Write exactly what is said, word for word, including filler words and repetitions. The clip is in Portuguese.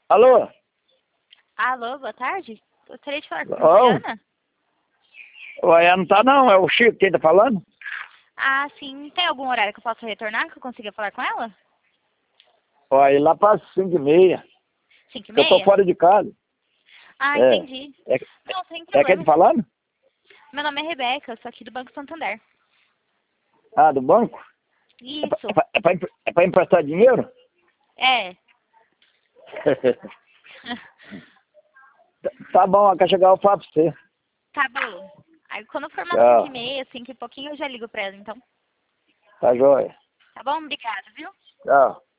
Alô? Alô, boa tarde. Gostaria de falar com a Ô? Juliana. Ué, não tá não, é o Chico quem tá falando? Ah, sim. Tem algum horário que eu possa retornar, que eu consiga falar com ela? Ué, lá para cinco e meia, Cinco e que eu tô meia? fora de casa. Ah, É. entendi. É, Não, sem é quem tá problema. falando? Meu nome é Rebeca, eu sou aqui do Banco Santander. Ah, do banco? É pra, Isso. é pra, é pra, empre- é pra emprestar dinheiro? É. Tá bom, a quer chegar eu falo pra você. Tá bom. Aí quando for umas cinco e Tchau. meia, cinco e pouquinho, eu já ligo pra ela, então. Tá jóia. Tá bom? Obrigada, viu? Tchau.